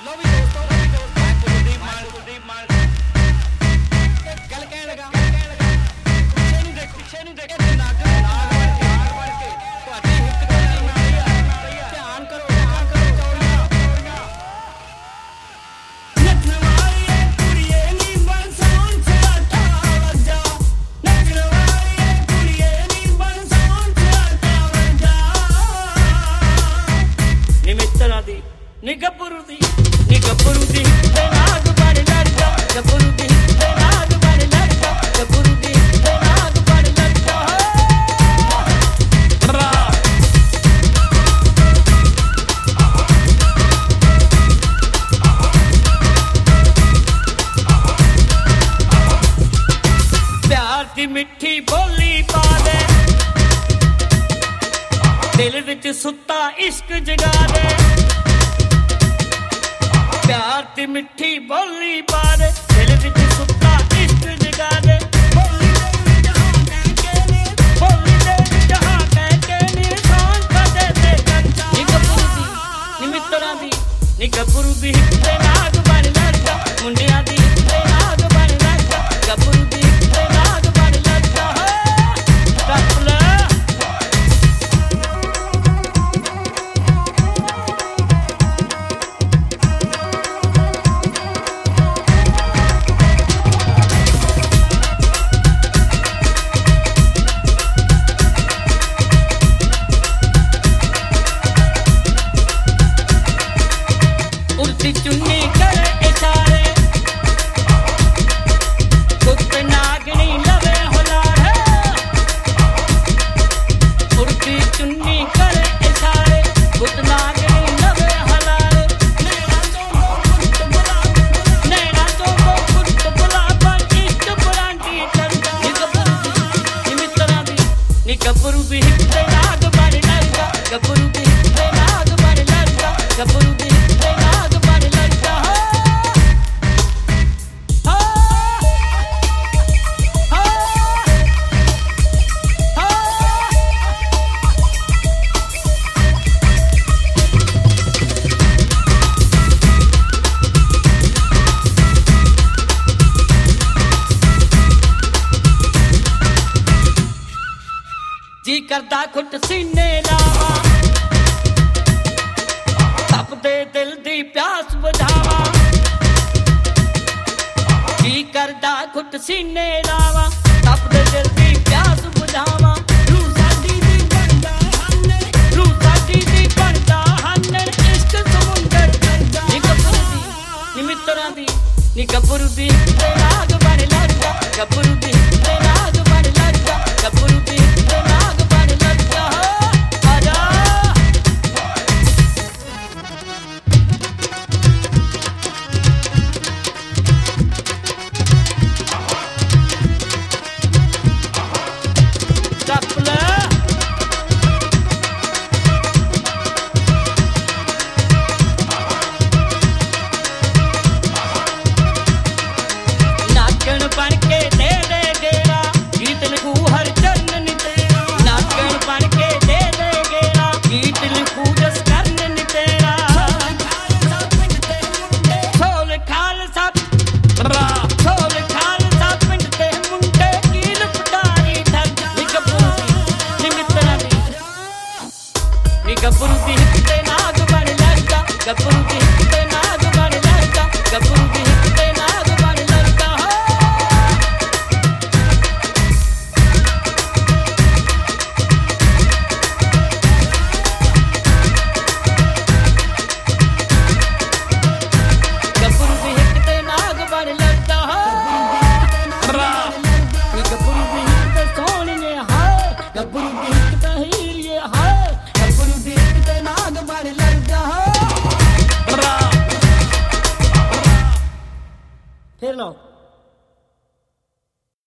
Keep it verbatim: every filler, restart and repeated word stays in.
ਲੋ ਵੀ ਦੋਸਤੋ ਮੈਂ ਕੁਲਦੀਪ ਮਾਨ ਕੁਲਦੀਪ ਮਾਨ ਗੱਲ ਕਹਿਣ ਲੱਗਾ ਪਿੱਛੇ ਨਹੀਂ ਦੇਖ ਪਿੱਛੇ ਨਹੀਂ ਦੇਖ ਨਾਗ ਨਾਗ ਬਣ ਕੇ ਨਾਗ ਬਣ ਕੇ ਤੁਹਾਡੀ ਹਿੱਕ ਕਰਨ ਨਾਲ ਹੀ ਆ ਧਿਆਨ ਕਰੋ ਧਿਆਨ ਕਰੋ ਚੌੜੀਆਂ ਨੱਚਣ ਵਾਲੀਏ ਕੁੜੀਏ ਨੀ ਬਣ ਸੌਣ ਛਾਟਾ ਵੱਜਾ ਨੱਚਣ ਵਾਲੀਏ ਕੁੜੀਏ ਨੀ ਬਣ ਸੌਣ ਛਾਟਾ ਵੱਜਾ ਨੀ ਮਿੱਤਰਾਂ ਦੀ ਨੀ ਗੱਭਰੂ ਦੀ ਨੀ ਗੱਭਰੂ ਦੀ ਤੇ ਨਾਗ ਬਣ ਲੜਦਾ ਗੱਭਰੂ ਦੀ ਤੇ ਨਾਗ ਬਣ ਲੜਦਾ ਗੱਭਰੂ ਦੀ ਤੇ ਨਾਗ ਬਣ ਲੜਦਾ ਪਿਆਰ ਦੀ ਮਿੱਠੀ ਬੋਲੀ ਪਾ ਦੇ ਦਿਲ ਵਿੱਚ ਸੁੱਤਾ ਇਸ਼ਕ ਜਗਾ ਦੇ प्यार दी मिठी बोली पा दे दिल विच सुत्ता इश्क जगा दे बोली दे जहां कह के नी बोली दे जहां कह के नी सांस दे दे कंचा नी गब्बरू दी नी मित्तरां दी नी गब्बरू दी ते नाग बन लड़दा मुंडियां दी ते नाग बन लड़दा गब्बरू दी ते नाग बन लड़दा टप ले चुन्नी करे इशारे कुत्ते नागनी लवे हुलारे उड़ती चुन्नी करे इशारे कुत्ते नागनी लवे हुलारे नैना चोंगो कुत्त बुला नैना चोंगो कुत्त बुला पर इश्क बुलांदी करदा नी गब्बरू दी नी मित्तरां दी नी गब्बरू दी ते नाग बन लड़दा गब्बरू दी ते नाग बन लड़दा गब्बरू दी ते नाग बन लड़दा जी करदा घुट सीने लावा तपदे दिल दी प्यास बुझावा जी करदा घुट सीने लावा तपदे दिल दी प्यास बुझावा रूह साडी दी बनदा हन्ने रूह साडी दी बनदा हन्ने इश्क समुंदर करदा नी गब्बरू दी नी मित्तरां दी नी गब्बरू दी ते नाग बन लड़दा गब्बरू दी ते नाग बन लड़दा गब्बरू दी ते नाग बन लड़दा आजा टप ले नागण बन के दे दे गेड़ा गीत लिखू हर चरण नी तेरा नागण बन के दे दे गेड़ा गीत लिखू जस करन नी तेरा छोल खालसा छोल खालसा पिंड ते मुंडे कील पटारी धर नी गब्बरू दी नी मित्तरां दी नी गब्बरू दी ते नाग बन लड़दा गब्बरू दी ते नाग बन लड़दा गब्बरू दी ते नाग बन लड़दा गब्बरू दी हिक ते नाग बन लड़दा नी गब्बरू दी हिक ते सोहणीए हाय गब्बरू दी हिक ते हीरिए हाय गब्बरू दी हिक ते नाग बन लड़दा फिर लो